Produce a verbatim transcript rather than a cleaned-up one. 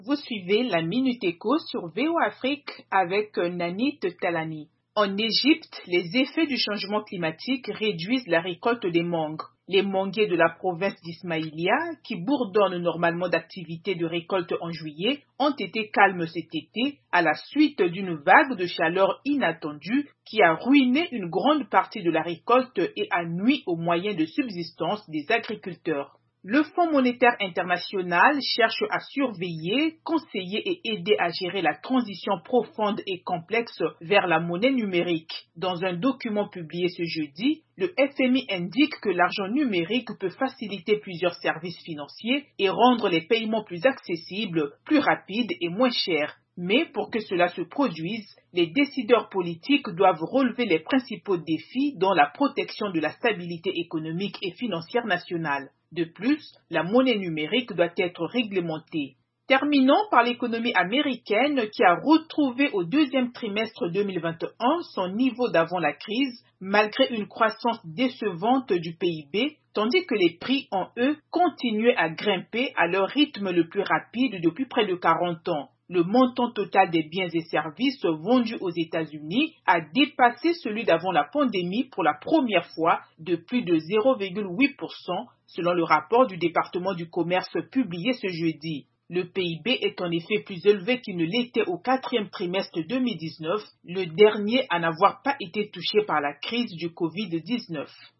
Vous suivez la Minute Éco sur V O Afrique avec Nanit Talani. En Égypte, les effets du changement climatique réduisent la récolte des mangues. Les manguiers de la province d'Ismaïlia, qui bourdonnent normalement d'activités de récolte en juillet, ont été calmes cet été à la suite d'une vague de chaleur inattendue qui a ruiné une grande partie de la récolte et a nui aux moyens de subsistance des agriculteurs. Le Fonds monétaire international cherche à surveiller, conseiller et aider à gérer la transition profonde et complexe vers la monnaie numérique. Dans un document publié ce jeudi, le F M I indique que l'argent numérique peut faciliter plusieurs services financiers et rendre les paiements plus accessibles, plus rapides et moins chers. Mais pour que cela se produise, les décideurs politiques doivent relever les principaux défis dont la protection de la stabilité économique et financière nationale. De plus, la monnaie numérique doit être réglementée. Terminons par l'économie américaine qui a retrouvé au deuxième trimestre deux mille vingt et un son niveau d'avant la crise, malgré une croissance décevante du P I B, tandis que les prix en eux continuaient à grimper à leur rythme le plus rapide depuis près de quarante ans. Le montant total des biens et services vendus aux États-Unis a dépassé celui d'avant la pandémie pour la première fois de plus de zéro virgule huit pour cent, selon le rapport du département du commerce publié ce jeudi. Le P I B est en effet plus élevé qu'il ne l'était au quatrième trimestre deux mille dix-neuf, le dernier à n'avoir pas été touché par la crise du covid dix-neuf.